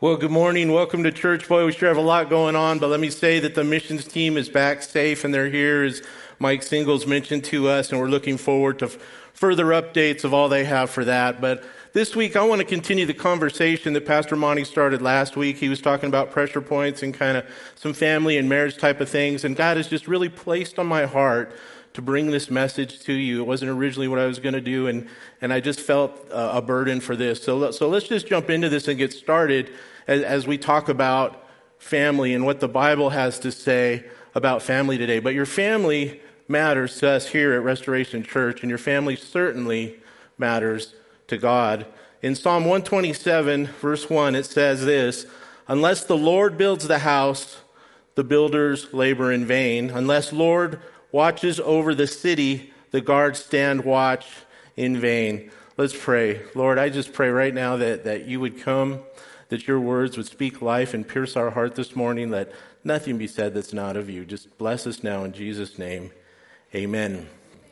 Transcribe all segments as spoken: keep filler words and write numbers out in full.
Well, good morning. Welcome to church. Boy, we sure have a lot going on, but let me say that the missions team is back safe and they're here, as Mike Singles mentioned to us, and we're looking forward to f- further updates of all they have for that. But this week, I want to continue the conversation that Pastor Monty started last week. He was talking about pressure points and kind of some family and marriage type of things, and God has just really placed on my heart to bring this message to you. It wasn't originally what I was going to do, and, and I just felt uh, a burden for this. So, so let's just jump into this and get started as, as we talk about family and what the Bible has to say about family today. But your family matters to us here at Restoration Church, and your family certainly matters to God. In Psalm one twenty-seven, verse one, it says this: "Unless the Lord builds the house, the builders labor in vain. Unless Lord watches over the city, the guards stand watch in vain." Let's pray. Lord, I just pray right now that, that you would come, that your words would speak life and pierce our heart this morning. Let nothing be said that's not of you. Just bless us now in Jesus' name. Amen.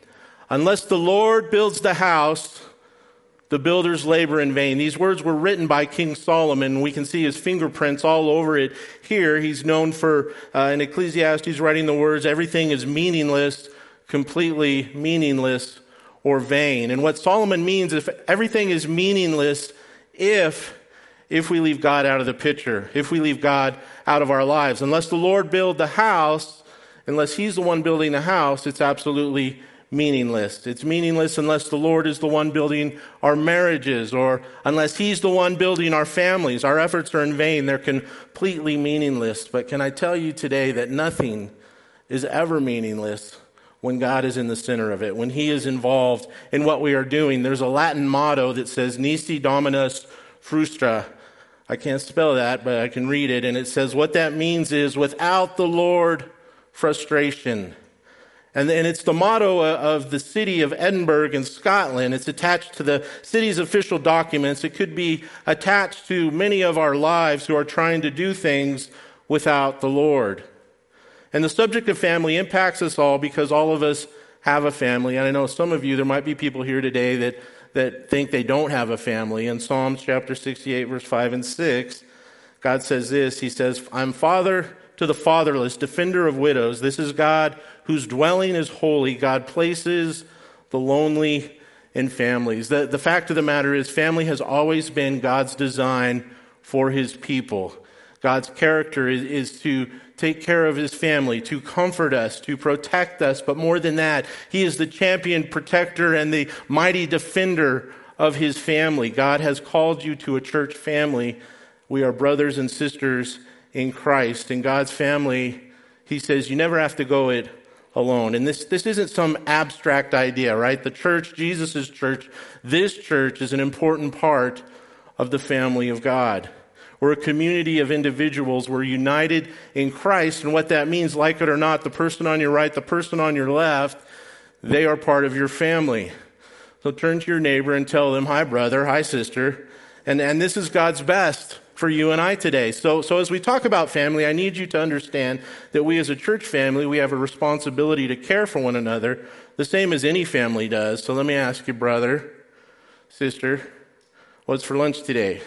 Unless the Lord builds the house, the builders labor in vain. These words were written by King Solomon. We can see his fingerprints all over it here. He's known for, uh, in Ecclesiastes, writing the words, "Everything is meaningless, completely meaningless, or vain." And what Solomon means is everything is meaningless if, if we leave God out of the picture, if we leave God out of our lives. Unless the Lord build the house, unless he's the one building the house, it's absolutely meaningless. It's meaningless unless the Lord is the one building our marriages, or unless he's the one building our families. Our efforts are in vain. They're completely meaningless. But can I tell you today that nothing is ever meaningless when God is in the center of it, when he is involved in what we are doing. There's a Latin motto that says, "Nisi Dominus Frustra." I can't spell that, but I can read it. And it says what that means is, without the Lord, frustration. And, and it's the motto of the city of Edinburgh in Scotland. It's attached to the city's official documents. It could be attached to many of our lives who are trying to do things without the Lord. And the subject of family impacts us all because all of us have a family. And I know some of you, there might be people here today that, that think they don't have a family. In Psalms chapter sixty-eight, verse five and six, God says this. He says, "I'm father to the fatherless, defender of widows. This is God whose dwelling is holy. God places the lonely in families." The, the fact of the matter is, family has always been God's design for his people. God's character is, is to take care of his family, to comfort us, to protect us. But more than that, he is the champion protector and the mighty defender of his family. God has called you to a church family. We are brothers and sisters in Christ. In God's family, he says you never have to go it alone. And this, this isn't some abstract idea, right? The church, Jesus' church, this church is an important part of the family of God. We're a community of individuals. We're united in Christ. And what that means, like it or not, the person on your right, the person on your left, they are part of your family. So turn to your neighbor and tell them, "Hi, brother. Hi, sister." And, and this is God's best for you and I today. So, so as we talk about family, I need you to understand that we as a church family, we have a responsibility to care for one another, the same as any family does. So let me ask you, brother, sister, what's for lunch today?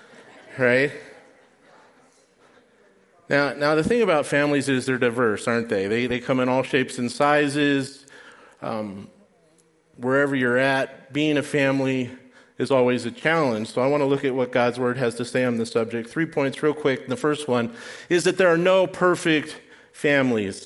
Right? Now, now the thing about families is they're diverse, aren't they? They, they come in all shapes and sizes. Um, wherever you're at, being a family is always a challenge. So I want to look at what God's word has to say on the subject. Three points real quick. The first one is that there are no perfect families.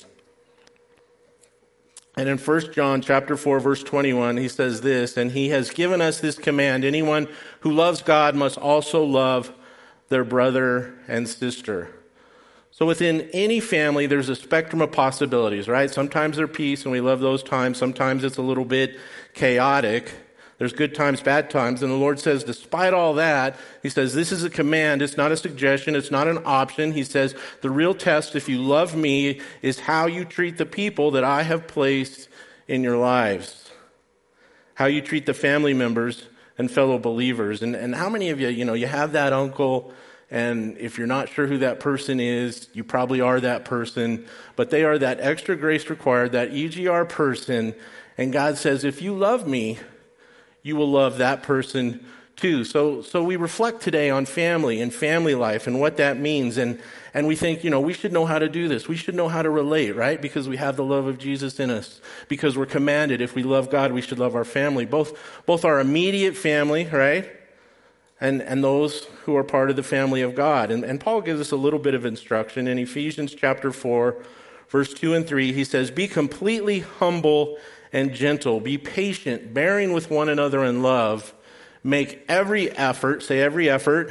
And in First John chapter four, verse twenty-one, he says this: "And he has given us this command, anyone who loves God must also love their brother and sister." So within any family, there's a spectrum of possibilities, right? Sometimes they're peace, and we love those times. Sometimes it's a little bit chaotic. There's good times, bad times. And the Lord says, despite all that, he says, this is a command. It's not a suggestion. It's not an option. He says, the real test, if you love me, is how you treat the people that I have placed in your lives. How you treat the family members and fellow believers. And, and how many of you, you know, you have that uncle, and if you're not sure who that person is, you probably are that person, but they are that extra grace required, that E G R person. And God says, if you love me, you will love that person too. So, so we reflect today on family and family life and what that means. And, and we think, you know, we should know how to do this. We should know how to relate, right? Because we have the love of Jesus in us. Because we're commanded, if we love God, we should love our family. Both, both our immediate family, right? And, and those who are part of the family of God. And, and Paul gives us a little bit of instruction in Ephesians chapter four, verse two and three. He says, be completely humble and gentle. Be patient, bearing with one another in love. Make every effort, say every effort,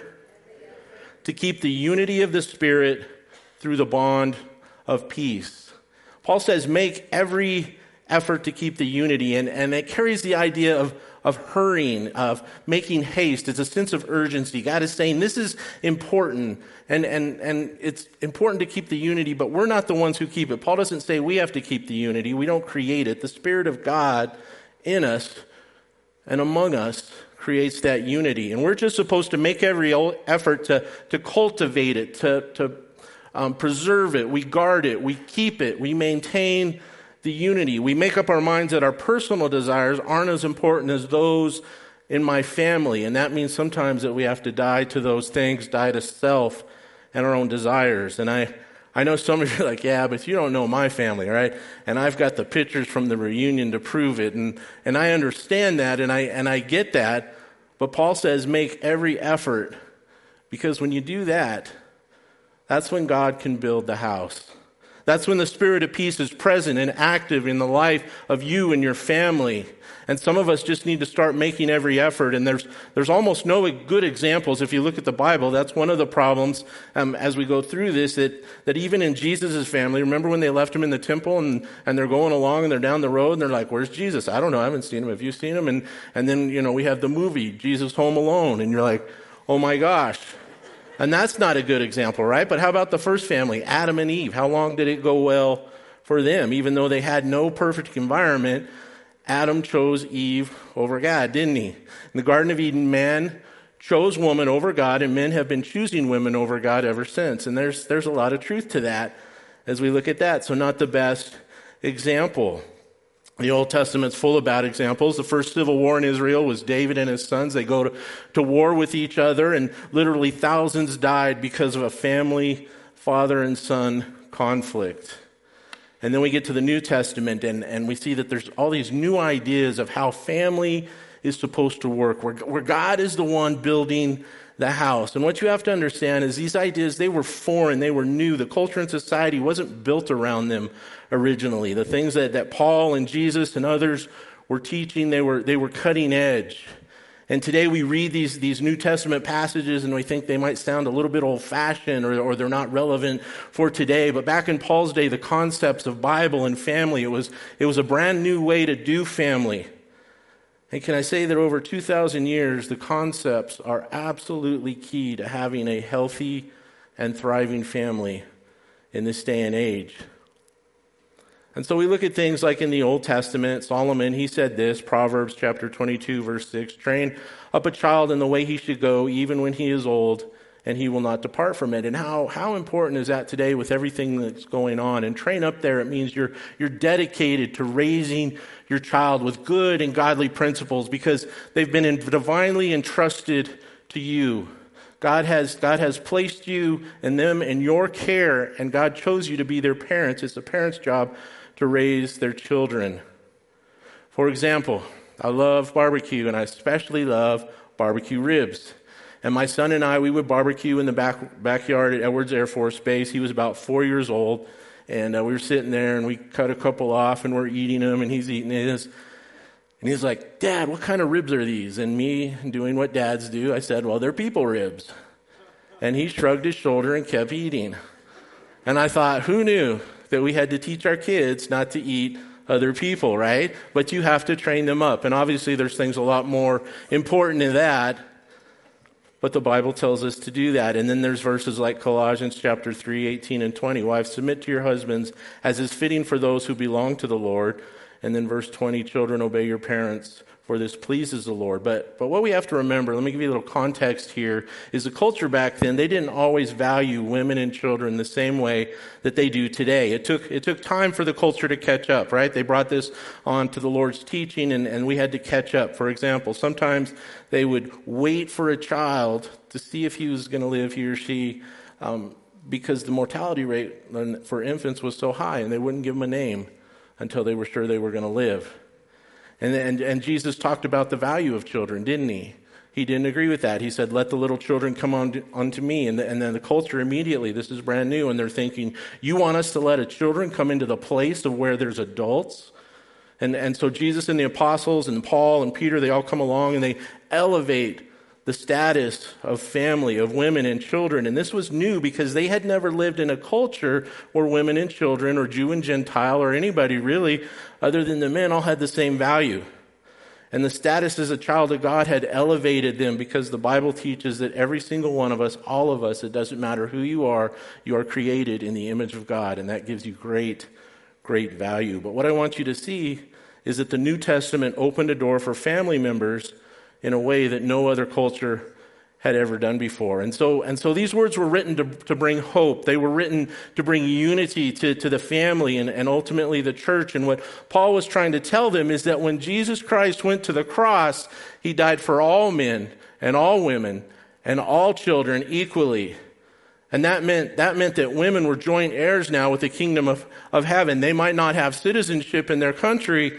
to keep the unity of the Spirit through the bond of peace. Paul says, make every effort to keep the unity. And, and it carries the idea of, of hurrying, of making haste. It's a sense of urgency. God is saying this is important. And, and, and it's important to keep the unity, but we're not the ones who keep it. Paul doesn't say we have to keep the unity. We don't create it. The Spirit of God in us and among us creates that unity. And we're just supposed to make every effort to, to cultivate it, to, to um, preserve it. We guard it. We keep it. We maintain the unity. We make up our minds that our personal desires aren't as important as those in my family. And that means sometimes that we have to die to those things, die to self and our own desires. And I, I know some of you are like, yeah, but you don't know my family, right? And I've got the pictures from the reunion to prove it. And, and I understand that, and I, and I get that. But Paul says, make every effort, because when you do that, that's when God can build the house. That's when the Spirit of peace is present and active in the life of you and your family. And some of us just need to start making every effort. And there's there's almost no good examples. If you look at the Bible, that's one of the problems um, as we go through this, that, that even in Jesus' family, remember when they left him in the temple and, and they're going along and they're down the road and they're like, where's Jesus? I don't know. I haven't seen him. Have you seen him? And, and then, you know, we have the movie, Jesus Home Alone. And you're like, oh my gosh. And that's not a good example, right? But how about the first family, Adam and Eve? How long did it go well for them? Even though they had no perfect environment, Adam chose Eve over God, didn't he? In the Garden of Eden, man chose woman over God, and men have been choosing women over God ever since. And there's there's a lot of truth to that as we look at that. So not the best example. The Old Testament's full of bad examples. The first civil war in Israel was David and his sons. They go to, to war with each other, and literally thousands died because of a family, father and son conflict. And then we get to the New Testament, and, and we see that there's all these new ideas of how family is supposed to work, where, where God is the one building the house. And what you have to understand is these ideas, they were foreign, they were new. The culture and society wasn't built around them originally. The things that, that Paul and Jesus and others were teaching, they were they were cutting edge. And today we read these, these New Testament passages and we think they might sound a little bit old-fashioned or, or they're not relevant for today. But back in Paul's day, the concepts of Bible and family, it was it was a brand new way to do family. And can I say that over two thousand years, the concepts are absolutely key to having a healthy and thriving family in this day and age. And so we look at things like in the Old Testament, Solomon, he said this, Proverbs chapter twenty-two, verse six, train up a child in the way he should go, even when he is old, and he will not depart from it. And how, how important is that today with everything that's going on? And train up there, it means you're, you're dedicated to raising your child with good and godly principles because they've been divinely entrusted to you. God has, God has placed you and them in your care, and God chose you to be their parents. It's the parents' job to raise their children. For example, I love barbecue, and I especially love barbecue ribs. And my son and I, we would barbecue in the back backyard at Edwards Air Force Base. He was about four years old, and uh, we were sitting there, and we cut a couple off, and we're eating them, and he's eating his. And he's like, Dad, what kind of ribs are these? And me, doing what dads do, I said, well, they're people ribs. And he shrugged his shoulder and kept eating. And I thought, who knew that we had to teach our kids not to eat other people, right? But you have to train them up. And obviously there's things a lot more important than that. But the Bible tells us to do that. And then there's verses like Colossians chapter three, eighteen and twenty. Wives, submit to your husbands as is fitting for those who belong to the Lord. And then verse twenty, children, obey your parents, for this pleases the Lord. But but what we have to remember, let me give you a little context here, is the culture back then, they didn't always value women and children the same way that they do today. It took it took time for the culture to catch up, right? They brought this on to the Lord's teaching, and, and we had to catch up. For example, sometimes they would wait for a child to see if he was going to live, he or she, um, because the mortality rate for infants was so high, and they wouldn't give them a name until they were sure they were going to live. And, and and Jesus talked about the value of children, didn't he? He didn't agree with that. He said, let the little children come on unto me. And, the, and then the culture immediately, this is brand new, and they're thinking, you want us to let a children come into the place of where there's adults? And, and so Jesus and the apostles and Paul and Peter, they all come along and they elevate the status of family, of women and children. And this was new because they had never lived in a culture where women and children, or Jew and Gentile, or anybody really, other than the men, all had the same value. And the status as a child of God had elevated them, because the Bible teaches that every single one of us, all of us, it doesn't matter who you are, you are created in the image of God. And that gives you great, great value. But what I want you to see is that the New Testament opened a door for family members in a way that no other culture had ever done before. And so and so these words were written to, to bring hope. They were written to bring unity to, to the family and, and ultimately the church. And what Paul was trying to tell them is that when Jesus Christ went to the cross, he died for all men and all women and all children equally. And that meant that meant that women were joint heirs now with the kingdom of, of heaven. They might not have citizenship in their country,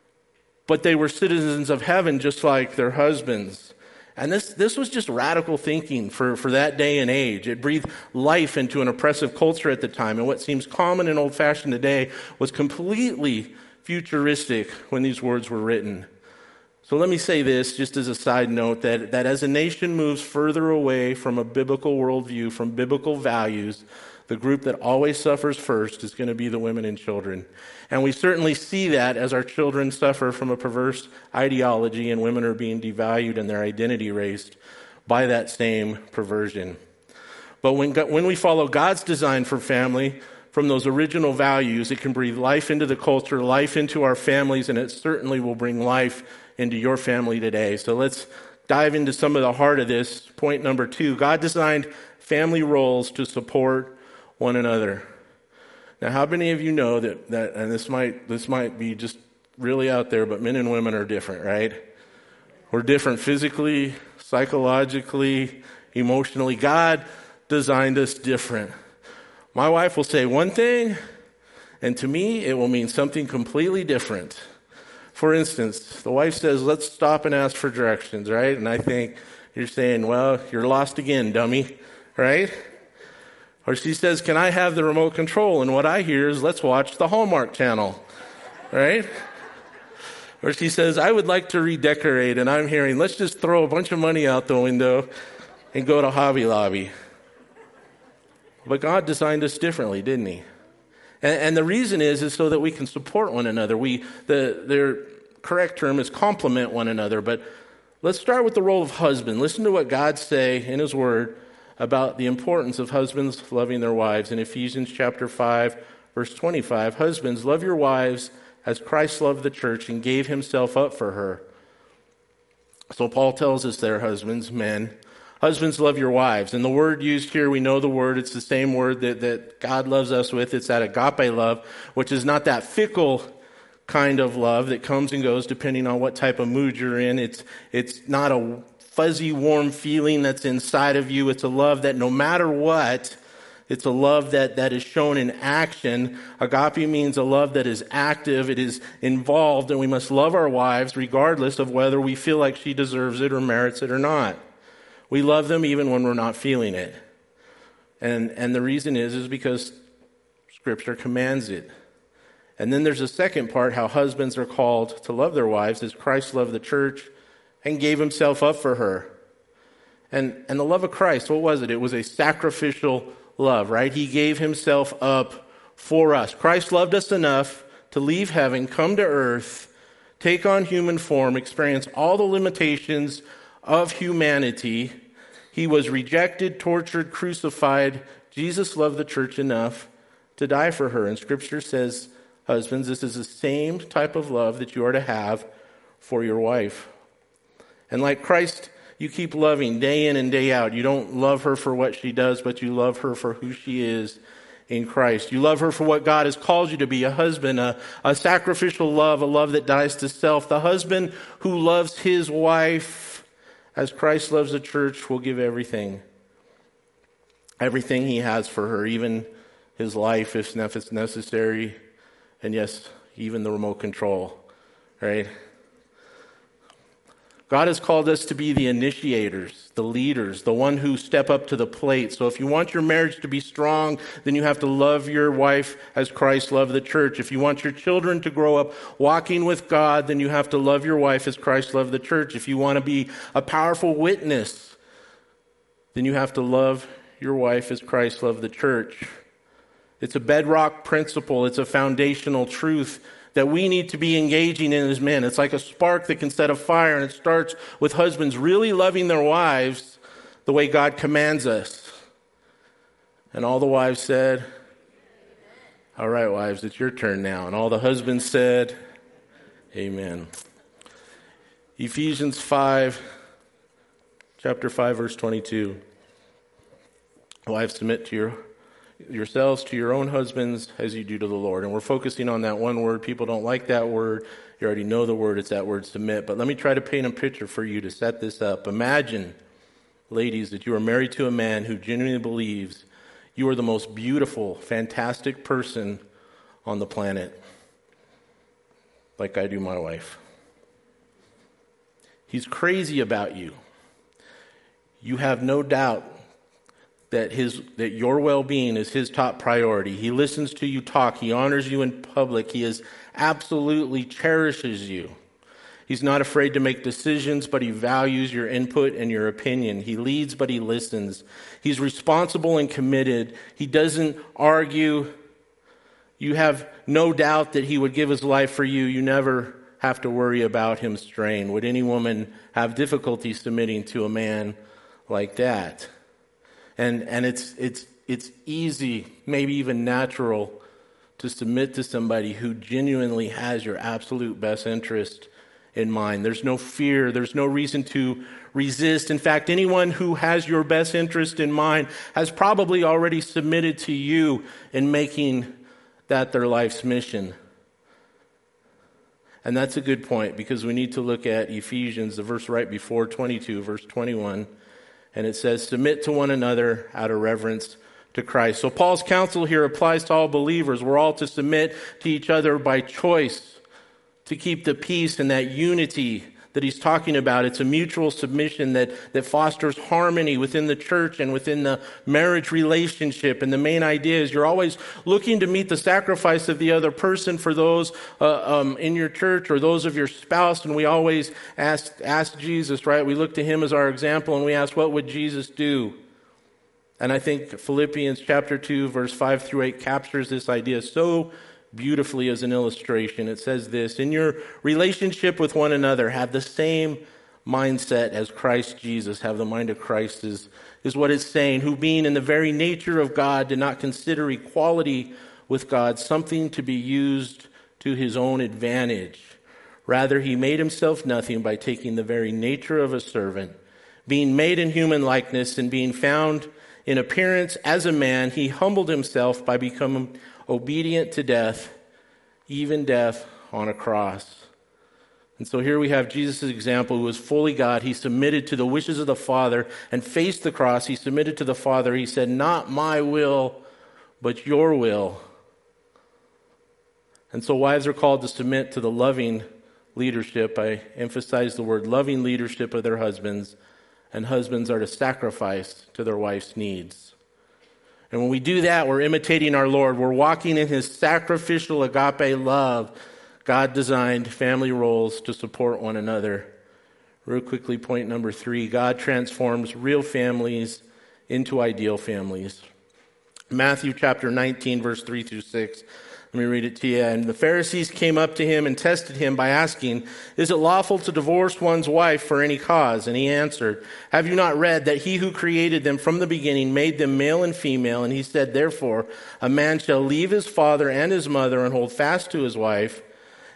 but they were citizens of heaven just like their husbands. And this this was just radical thinking for, for that day and age. It breathed life into an oppressive culture at the time. And what seems common and old-fashioned today was completely futuristic when these words were written. So let me say this, just as a side note, that, that as a nation moves further away from a biblical worldview, from biblical values, the group that always suffers first is going to be the women and children. And we certainly see that as our children suffer from a perverse ideology and women are being devalued and their identity erased by that same perversion. But when, when we follow God's design for family, from those original values, it can breathe life into the culture, life into our families, and it certainly will bring life into your family today. So let's dive into some of the heart of this. Point number two, God designed family roles to support one another. Now, how many of you know that, that and this might this might be just really out there, but men and women are different, right? We're different physically, psychologically, emotionally. God designed us different. My wife will say one thing, and to me, it will mean something completely different. For instance, the wife says, let's stop and ask for directions, right? And I think you're saying, well, you're lost again, dummy, right? Or she says, can I have the remote control? And what I hear is, let's watch the Hallmark Channel, right? Or she says, I would like to redecorate. And I'm hearing, let's just throw a bunch of money out the window and go to Hobby Lobby. But God designed us differently, didn't he? And, and the reason is, is so that we can support one another. We, the, their correct term is complement one another. But let's start with the role of husband. Listen to what God say in his word about the importance of husbands loving their wives. In Ephesians chapter five, verse twenty-five, husbands, love your wives as Christ loved the church and gave himself up for her. So Paul tells us there, husbands, men, husbands, love your wives. And the word used here, we know the word, it's the same word that, that God loves us with. It's that agape love, which is not that fickle kind of love that comes and goes depending on what type of mood you're in. It's, it's not a fuzzy, warm feeling that's inside of you. It's a love that no matter what, it's a love that, that is shown in action. Agape means a love that is active, it is involved, and we must love our wives regardless of whether we feel like she deserves it or merits it or not. We love them even when we're not feeling it. And, and the reason is, is because Scripture commands it. And then there's a second part, how husbands are called to love their wives as Christ loved the church and gave himself up for her. And and the love of Christ, what was it? It was a sacrificial love, right? He gave himself up for us. Christ loved us enough to leave heaven, come to earth, take on human form, experience all the limitations of humanity. He was rejected, tortured, crucified. Jesus loved the church enough to die for her. And Scripture says, husbands, this is the same type of love that you are to have for your wife. And like Christ, you keep loving day in and day out. You don't love her for what she does, but you love her for who she is in Christ. You love her for what God has called you to be, a husband, a, a sacrificial love, a love that dies to self. The husband who loves his wife as Christ loves the church will give everything. Everything he has for her, even his life if it's necessary. And yes, even the remote control, right? God has called us to be the initiators, the leaders, the one who step up to the plate. So if you want your marriage to be strong, then you have to love your wife as Christ loved the church. If you want your children to grow up walking with God, then you have to love your wife as Christ loved the church. If you want to be a powerful witness, then you have to love your wife as Christ loved the church. It's a bedrock principle. It's a foundational truth that we need to be engaging in as men. It's like a spark that can set a fire, and it starts with husbands really loving their wives the way God commands us. And all the wives said, all right, wives, it's your turn now. And all the husbands said, amen. Ephesians five, chapter five, verse twenty-two. Wives, submit to your yourselves to your own husbands as you do to the Lord. And we're focusing on that one word. People don't like that word. You already know the word. It's that word, submit. But let me try to paint a picture for you to set this up. Imagine, ladies, that you are married to a man who genuinely believes you are the most beautiful, fantastic person on the planet, like I do my wife. He's crazy about you. You have no doubt that his that your well-being is his top priority. He listens to you talk. He honors you in public. He is absolutely cherishes you. He's not afraid to make decisions, but he values your input and your opinion. He leads, but he listens. He's responsible and committed. He doesn't argue. You have no doubt that he would give his life for you. You never have to worry about him straying. Would any woman have difficulty submitting to a man like that? And and it's it's it's easy, maybe even natural, to submit to somebody who genuinely has your absolute best interest in mind. There's no fear. There's no reason to resist. In fact, anyone who has your best interest in mind has probably already submitted to you in making that their life's mission. And that's a good point, because we need to look at Ephesians, the verse right before twenty-two, verse twenty-one. And it says, submit to one another out of reverence to Christ. So Paul's counsel here applies to all believers. We're all to submit to each other by choice, to keep the peace and that unity that he's talking about. It's a mutual submission that, that fosters harmony within the church and within the marriage relationship. And the main idea is you're always looking to meet the sacrifice of the other person for those uh, um, in your church or those of your spouse. And we always ask, ask Jesus, right? We look to him as our example, and we ask, what would Jesus do? And I think Philippians chapter two, verse five through eight captures this idea so beautifully as an illustration. It says this: in your relationship with one another, have the same mindset as Christ Jesus. Have the mind of Christ is, is what it's saying, who being in the very nature of God did not consider equality with God something to be used to his own advantage. Rather, he made himself nothing by taking the very nature of a servant. Being made in human likeness and being found in appearance as a man, he humbled himself by becoming obedient to death, even death on a cross. And so here we have Jesus' example, who was fully God. He submitted to the wishes of the Father and faced the cross. He submitted to the Father. He said, not my will, but your will. And so wives are called to submit to the loving leadership. I emphasize the word loving leadership of their husbands. And husbands are to sacrifice to their wife's needs. And when we do that, we're imitating our Lord. We're walking in his sacrificial agape love. God designed family roles to support one another. Real quickly, point number three, God transforms real families into ideal families. Matthew chapter nineteen, verse three through six. Let me read it to you. And the Pharisees came up to him and tested him by asking, is it lawful to divorce one's wife for any cause? And he answered, have you not read that he who created them from the beginning made them male and female? And he said, therefore, a man shall leave his father and his mother and hold fast to his wife,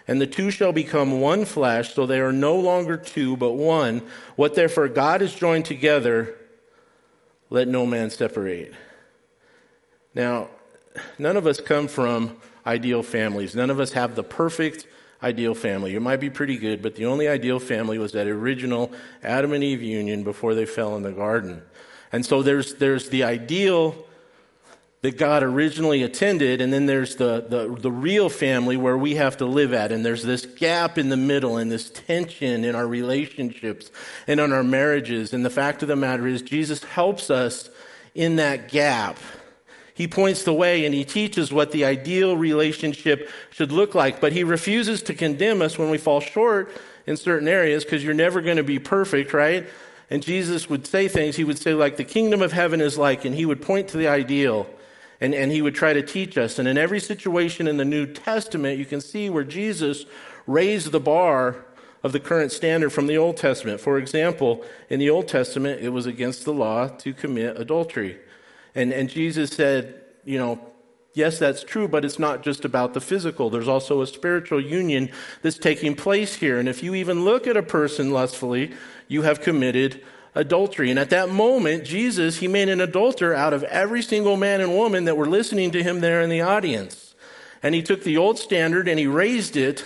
And the two shall become one flesh, so they are no longer two, but one. What therefore God has joined together, let no man separate. Now, none of us come from ideal families. None of us have the perfect ideal family. It might be pretty good, but the only ideal family was that original Adam and Eve union before they fell in the garden. And so there's there's the ideal that God originally intended, and then there's the, the, the real family where we have to live at. And there's this gap in the middle and this tension in our relationships and on our marriages. And the fact of the matter is, Jesus helps us in that gap. He points the way and he teaches what the ideal relationship should look like. But he refuses to condemn us when we fall short in certain areas, because you're never going to be perfect, right? And Jesus would say things, he would say like, the kingdom of heaven is like, and he would point to the ideal. And, and he would try to teach us. And in every situation in the New Testament, you can see where Jesus raised the bar of the current standard from the Old Testament. For example, in the Old Testament, it was against the law to commit adultery. And, and Jesus said, you know, yes, that's true, but it's not just about the physical. There's also a spiritual union that's taking place here. And if you even look at a person lustfully, you have committed adultery. And at that moment, Jesus, he made an adulterer out of every single man and woman that were listening to him there in the audience. And he took the old standard and he raised it.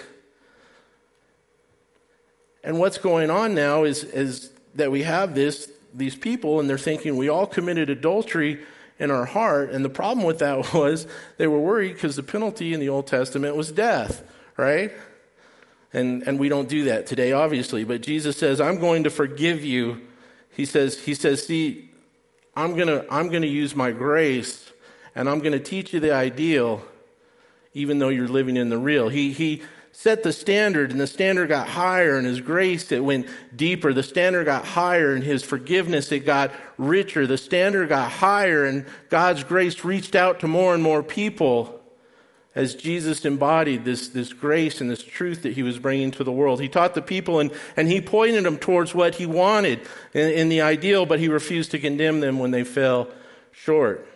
And what's going on now is, is that we have this, these people, and they're thinking we all committed adultery in our heart. And the problem with that was they were worried because the penalty in the Old Testament was death, right? And, and we don't do that today, obviously. But Jesus says, I'm going to forgive you. He says, he says, see, I'm going to I'm going to use my grace, and I'm going to teach you the ideal, even though you're living in the real. He he set the standard, and the standard got higher, and his grace, it went deeper. The standard got higher, and his forgiveness, it got richer. The standard got higher, and God's grace reached out to more and more people as Jesus embodied this, this grace and this truth that he was bringing to the world. He taught the people, and, and he pointed them towards what he wanted in, in the ideal, but he refused to condemn them when they fell short.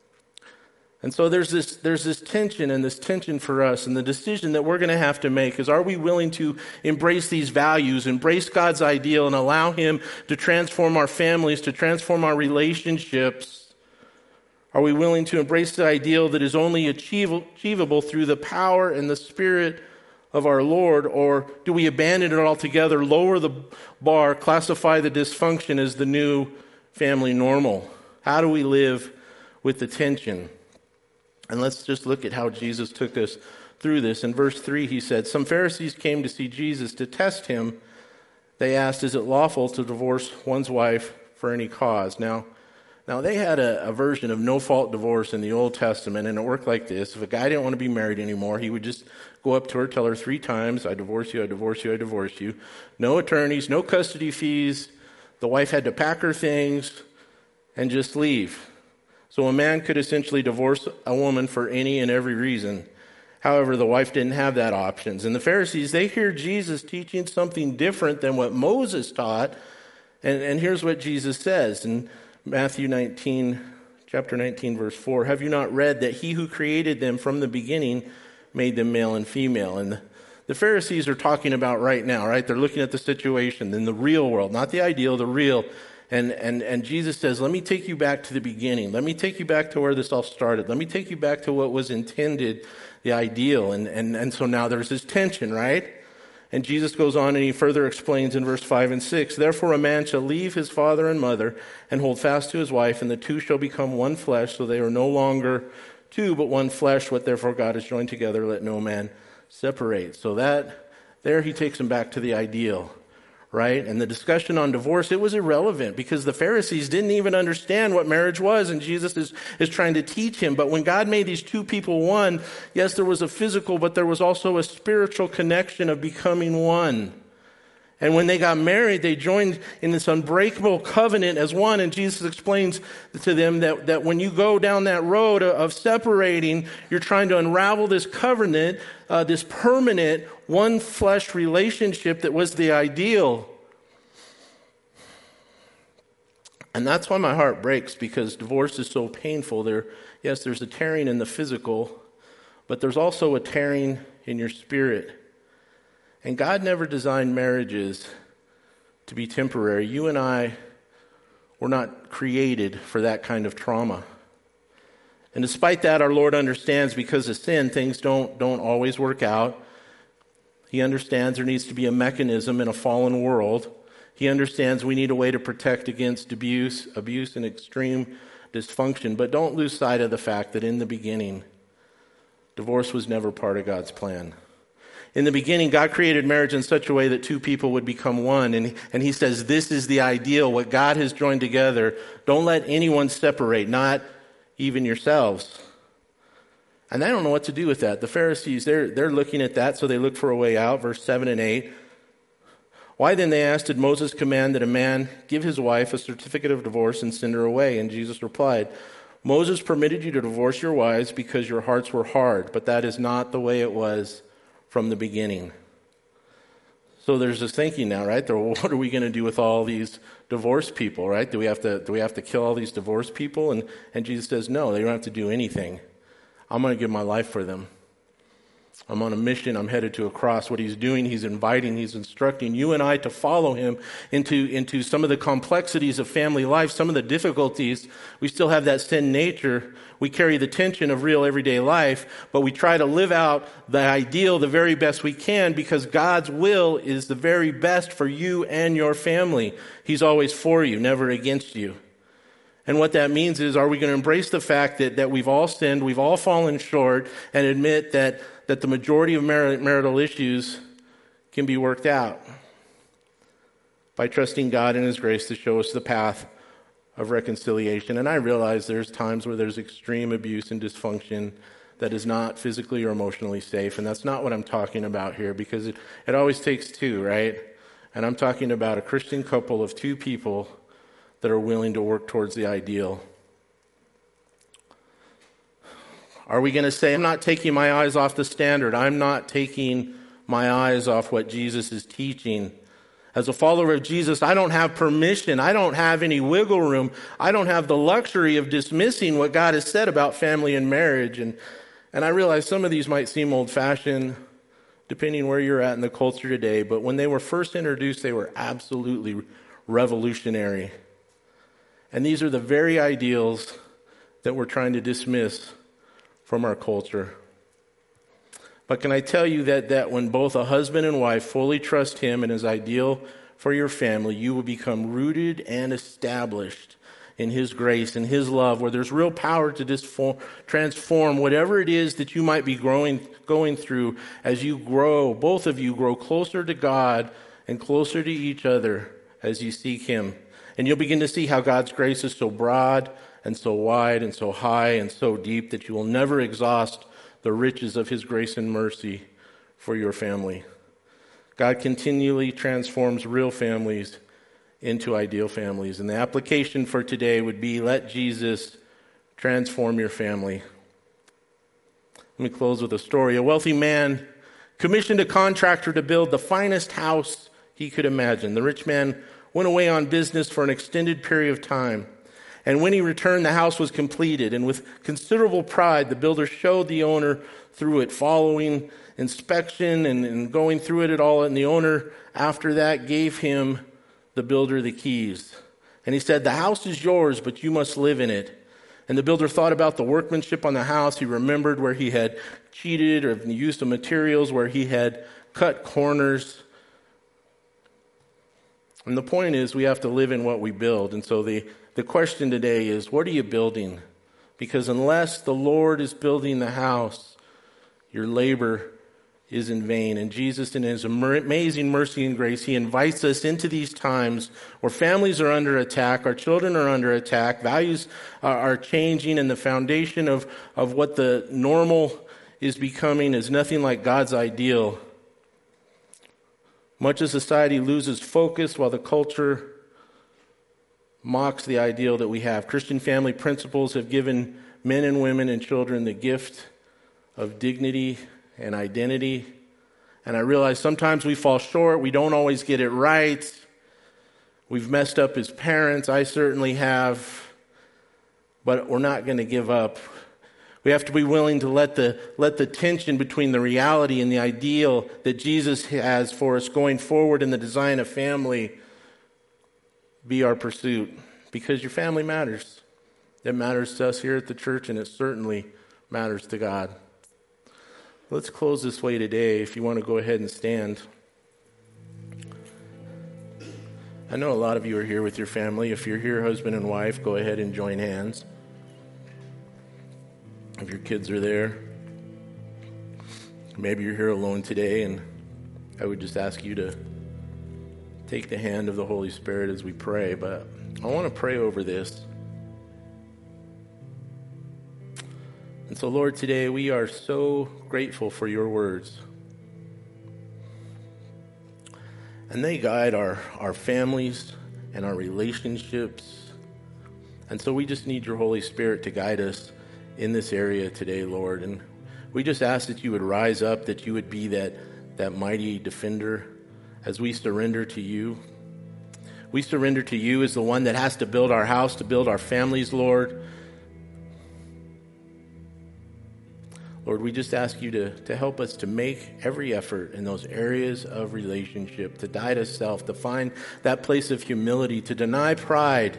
And so there's this, there's this tension and this tension for us, and the decision that we're going to have to make is, are we willing to embrace these values, embrace God's ideal, and allow him to transform our families, to transform our relationships? Are we willing to embrace the ideal that is only achievable through the power and the Spirit of our Lord? Or do we abandon it altogether, lower the bar, classify the dysfunction as the new family normal? How do we live with the tension? And let's just look at how Jesus took us through this. In verse three, he said, some Pharisees came to see Jesus to test him. They asked, is it lawful to divorce one's wife for any cause? Now, Now, they had a, a version of no-fault divorce in the Old Testament, and it worked like this. If a guy didn't want to be married anymore, he would just go up to her, tell her three times, I divorce you, I divorce you, I divorce you. No attorneys, no custody fees. The wife had to pack her things and just leave. So a man could essentially divorce a woman for any and every reason. However, the wife didn't have that options. And the Pharisees, they hear Jesus teaching something different than what Moses taught. And, and here's what Jesus says in Matthew nineteen, chapter nineteen, verse four, have you not read that he who created them from the beginning made them male and female? And the, the Pharisees are talking about right now, right? They're looking at the situation in the real world, not the ideal, the real. And, and, and Jesus says, let me take you back to the beginning. Let me take you back to where this all started. Let me take you back to what was intended, the ideal. And, and, and so now there's this tension, right? And Jesus goes on and he further explains in verse five and six, therefore a man shall leave his father and mother and hold fast to his wife, and the two shall become one flesh, so they are no longer two, but one flesh. What therefore God has joined together, let no man separate. So that, there he takes him back to the ideal, right? And the discussion on divorce, it was irrelevant because the Pharisees didn't even understand what marriage was, and Jesus is, is trying to teach him. But when God made these two people one, yes, there was a physical, but there was also a spiritual connection of becoming one. And when they got married, they joined in this unbreakable covenant as one. And Jesus explains to them that, that when you go down that road of, of separating, you're trying to unravel this covenant, uh, this permanent one flesh relationship that was the ideal. And that's why my heart breaks, because divorce is so painful. There, yes, there's a tearing in the physical, but there's also a tearing in your spirit. And God never designed marriages to be temporary. You and I were not created for that kind of trauma. And despite that, our Lord understands because of sin, things don't, don't always work out. He understands there needs to be a mechanism in a fallen world. He understands we need a way to protect against abuse, abuse and extreme dysfunction. But don't lose sight of the fact that in the beginning, divorce was never part of God's plan. In the beginning, God created marriage in such a way that two people would become one. And, and he says, this is the ideal, what God has joined together. Don't let anyone separate, not even yourselves. And they don't know what to do with that. The Pharisees, they're, they're looking at that, so they look for a way out. Verse seven and eight. Why then, they asked, did Moses command that a man give his wife a certificate of divorce and send her away? And Jesus replied, Moses permitted you to divorce your wives because your hearts were hard, but that is not the way it was from the beginning. So there's this thinking now, right? Well, what are we going to do with all these divorced people, right? Do we have to do we have to kill all these divorced people? And, and Jesus says, no, they don't have to do anything. I'm going to give my life for them. I'm on a mission. I'm headed to a cross. What he's doing, he's inviting, he's instructing you and I to follow him into, into some of the complexities of family life, some of the difficulties. We still have that sin nature. We carry the tension of real everyday life, but we try to live out the ideal the very best we can because God's will is the very best for you and your family. He's always for you, never against you. And what that means is, are we going to embrace the fact that, that we've all sinned, we've all fallen short, and admit that, that the majority of mar- marital issues can be worked out by trusting God and his grace to show us the path of reconciliation? And I realize there's times where there's extreme abuse and dysfunction that is not physically or emotionally safe, and that's not what I'm talking about here, because it, it always takes two, right? And I'm talking about a Christian couple of two people that are willing to work towards the ideal. Are we going to say, I'm not taking my eyes off the standard. I'm not taking my eyes off what Jesus is teaching. As a follower of Jesus, I don't have permission. I don't have any wiggle room. I don't have the luxury of dismissing what God has said about family and marriage. And, and I realize some of these might seem old-fashioned, depending where you're at in the culture today. But when they were first introduced, they were absolutely revolutionary. And these are the very ideals that we're trying to dismiss from our culture. But can I tell you that, that when both a husband and wife fully trust him and his ideal for your family, you will become rooted and established in his grace and his love, where there's real power to disform, transform whatever it is that you might be growing, going through as you grow, both of you grow closer to God and closer to each other as you seek him. And you'll begin to see how God's grace is so broad and so wide and so high and so deep that you will never exhaust the riches of his grace and mercy for your family. God continually transforms real families into ideal families. And the application for today would be, let Jesus transform your family. Let me close with a story. A wealthy man commissioned a contractor to build the finest house he could imagine. The rich man went away on business for an extended period of time. And when he returned, the house was completed. And with considerable pride, the builder showed the owner through it, following inspection and, and going through it at all. And the owner, after that, gave him, the builder, the keys. And he said, the house is yours, but you must live in it. And the builder thought about the workmanship on the house. He remembered where he had cheated or used the materials, where he had cut corners. And the point is, we have to live in what we build. And so the, the question today is, what are you building? Because unless the Lord is building the house, your labor is in vain. And Jesus, in his amazing mercy and grace, he invites us into these times where families are under attack, our children are under attack, values are, are changing, and the foundation of, of what the normal is becoming is nothing like God's ideal. Much of society loses focus while the culture mocks the ideal that we have. Christian family principles have given men and women and children the gift of dignity and identity. And I realize sometimes we fall short. We don't always get it right. We've messed up as parents. I certainly have. But we're not going to give up. We have to be willing to let the, let the tension between the reality and the ideal that Jesus has for us going forward in the design of family be our pursuit. Because your family matters. It matters to us here at the church, and it certainly matters to God. Let's close this way today. If you want to go ahead and stand. I know a lot of you are here with your family. If you're here, husband and wife, go ahead and join hands. If your kids are there, maybe you're here alone today, and I would just ask you to take the hand of the Holy Spirit as we pray. But I want to pray over this. And so, Lord, today we are so grateful for your words. And they guide our, our families and our relationships. And so we just need your Holy Spirit to guide us in this area today, Lord. And we just ask that you would rise up, that you would be that, that mighty defender as we surrender to you. We surrender to you as the one that has to build our house, to build our families, Lord. Lord, we just ask you to, to help us to make every effort in those areas of relationship, to die to self, to find that place of humility, to deny pride,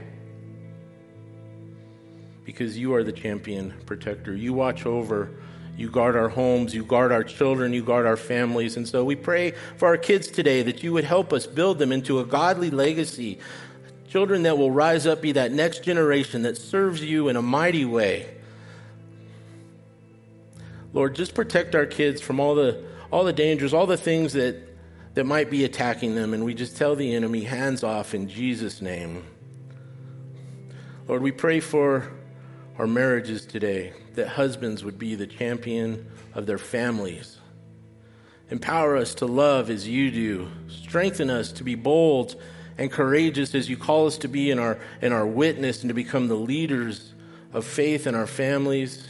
because you are the champion protector. You watch over, you guard our homes, you guard our children, you guard our families. And so we pray for our kids today that you would help us build them into a godly legacy, children that will rise up, be that next generation that serves you in a mighty way. Lord, just protect our kids from all the all the dangers, all the things that, that might be attacking them. And we just tell the enemy, hands off in Jesus' name. Lord, we pray for our marriages today, that husbands would be the champion of their families. Empower us to love as you do. Strengthen us to be bold and courageous as you call us to be in our, in our witness and to become the leaders of faith in our families.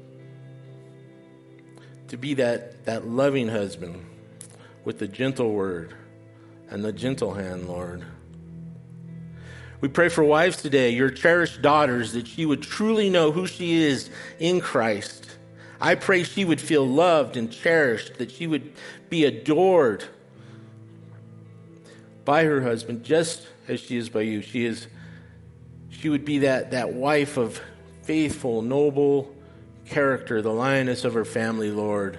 To be that, that loving husband with the gentle word and the gentle hand, Lord. We pray for wives today, your cherished daughters, that she would truly know who she is in Christ. I pray she would feel loved and cherished, that she would be adored by her husband just as she is by you. She is, she would be that, that wife of faithful, noble character, the lioness of her family, Lord.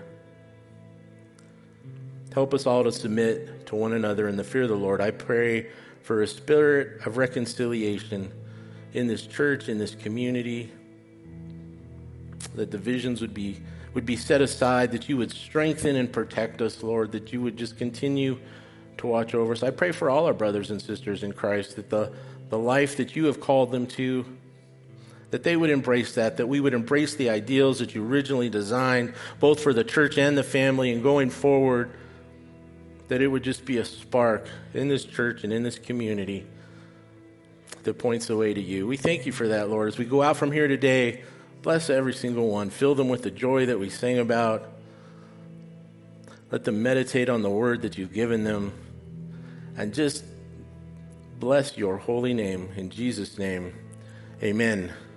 Help us all to submit to one another in the fear of the Lord. I pray for a spirit of reconciliation in this church, in this community, that divisions would be would be set aside, that you would strengthen and protect us, Lord, that you would just continue to watch over us. I pray for all our brothers and sisters in Christ, that the, the life that you have called them to, that they would embrace that, that we would embrace the ideals that you originally designed, both for the church and the family, and going forward, that it would just be a spark in this church and in this community that points the way to you. We thank you for that, Lord. As we go out from here today, bless every single one. Fill them with the joy that we sing about. Let them meditate on the word that you've given them. And just bless your holy name. In Jesus' name, amen.